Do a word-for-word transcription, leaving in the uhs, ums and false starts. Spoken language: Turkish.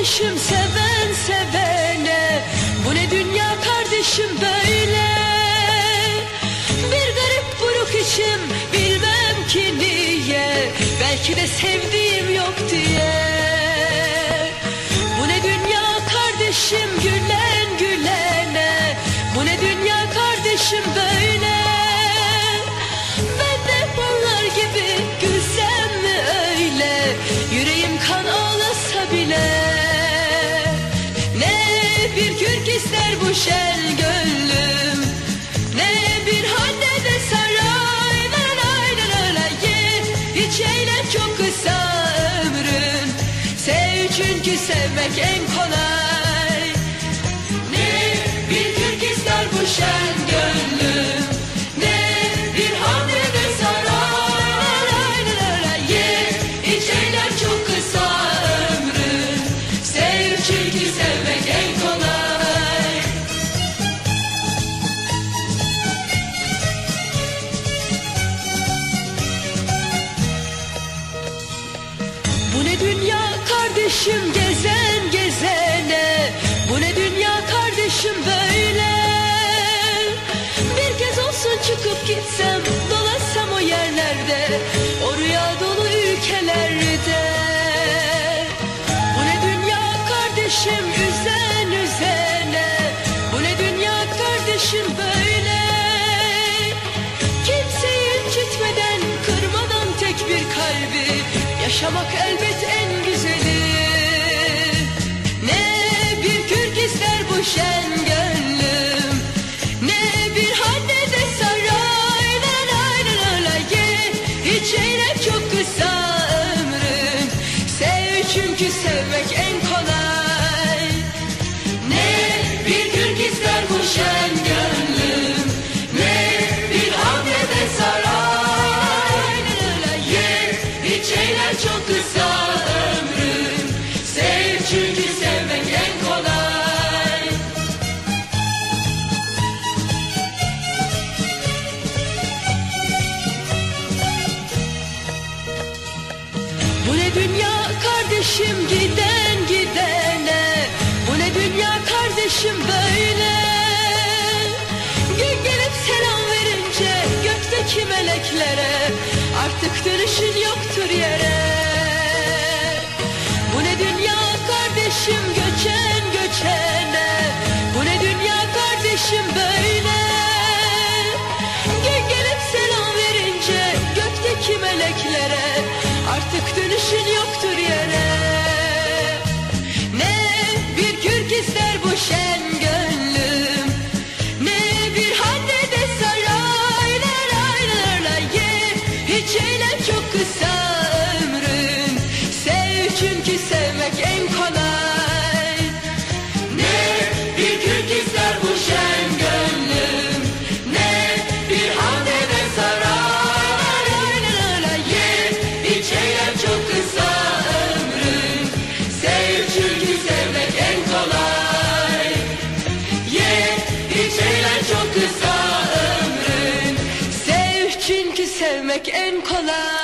kardeşim seven sevene. Bu ne dünya kardeşim böyle. Bir garip buruk içim bilmem ki niye. Belki de sevdiğim yok diye. Bu ne dünya kardeşim gülen gülene. Bu ne dünya kardeşim böyle. Ben de onlar gibi gülsem mi öyle. Yüreğim kan ağlasa bile. Ne bir kürk ister bu şen gönlüm, ne bir han ne de saray. Lay lay lay ye, hiç eğlen çok kısa ömrün. Sev çünkü sevmek en kolay. Ne bir kürk ister bu şen gönlüm, ne bir han ne de saray. Lay lay lay ye, hiç eğlen çok kısa ömrün. Sev çünkü sevmek en kolay. Bu ne dünya kardeşim gezen gezene. Bu ne dünya kardeşim böyle. Bir kez olsun çıkıp gitsem, dolaşsam o yerlerde, o rüya dolu ülkelerde. Bu ne dünya kardeşim üzen üzene. Bu ne dünya kardeşim böyle. Kimseyi incitmeden, kırmadan tek bir kalbi yaşamak elbet en güzeli. Ne bir kürk ister bu şen gönlüm, ne bir han ne de saray. Lay lay lay lay ye, hiç eğlen çok kısa ömrün. Sev çünkü sevmek en kolay. Ne bir kürk ister bu şen gönlüm, ne bir han ne de saray. Lay lay lay ye, hiç eğlen çok kısa ömrün. Sev çünkü sevmek en kolay. Bu ne dünya kardeşim giden gidene. Bu ne dünya kardeşim böyle. Gün gelip selam verince gökteki meleklere, artık dönüşün yoktur yere. Bu ne dünya kardeşim göçen göçene. Bu ne dünya kardeşim böyle. Gün gelip selam verince gökteki meleklere, artık dönüşün yoktur yere. Ne bir kürk ister bu şen gönlüm, ne bir han ne de saray. Lay lay lay lay ye, hiç eğlen çok kısa ömrün. Sev çünkü sevmek en kolay. Ne bir kürk ister bu şen gönlüm, ne bir han ne de saray. Lay lay lay ye, hiç eğlen çok kısa ömrün. Sev çünkü sevmek en kolay. Ye, hiç eğlen çok kısa ömrün. Sev çünkü sevmek en kolay.